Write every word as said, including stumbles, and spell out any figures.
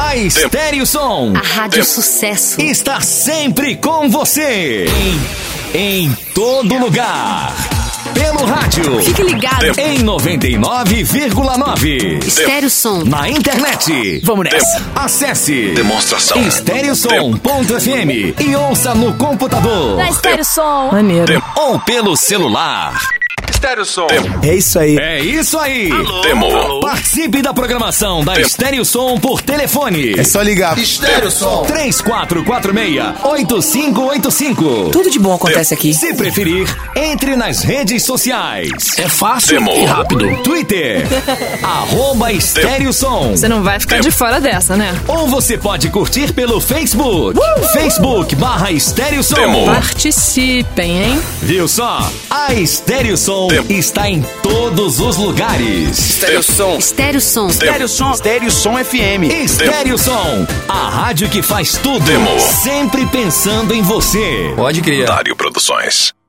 A Estéreo Som, a rádio sucesso, está sempre com você. Em, em todo lugar. Pelo rádio. Fique ligado. Em noventa e nove vírgula nove. Estéreo Som. Na internet. Vamos nessa. Acesse demonstração estereosom ponto f m e ouça no computador. Na Estéreo Som. Maneiro. Ou pelo celular. Estéreo Som. É isso aí. É isso aí. Alô, Demo. Alô. Participe da programação da Estéreo Som por telefone. É só ligar. Estéreo Som. três quatro quatro seis, oito cinco oito cinco. Tudo de bom acontece aqui. Se preferir, entre nas redes sociais. É fácil Demo. e rápido. Twitter, arroba Estéreo Som. Você não vai ficar Demo. de fora dessa, né? Ou você pode curtir pelo Facebook. Uh! Facebook barra Estéreo Som. Demo. Participem, hein? Viu só? A Estéreo Som está em todos os lugares. Estéreo Som. Estéreo Som. Estéreo Som. Estéreo Som F M. Estéreo Som, a rádio que faz tudo. Demo. Sempre pensando em você. Pode criar. Dário Produções.